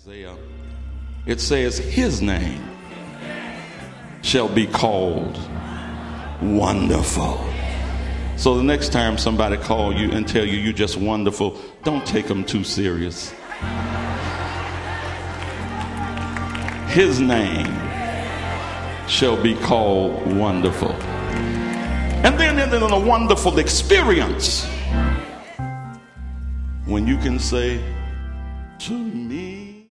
Isaiah, it says his name shall be called Wonderful. So the next time somebody call you and tell you you're just wonderful, don't take them too serious. His name shall be called Wonderful. And then in a wonderful experience, when you can say to me,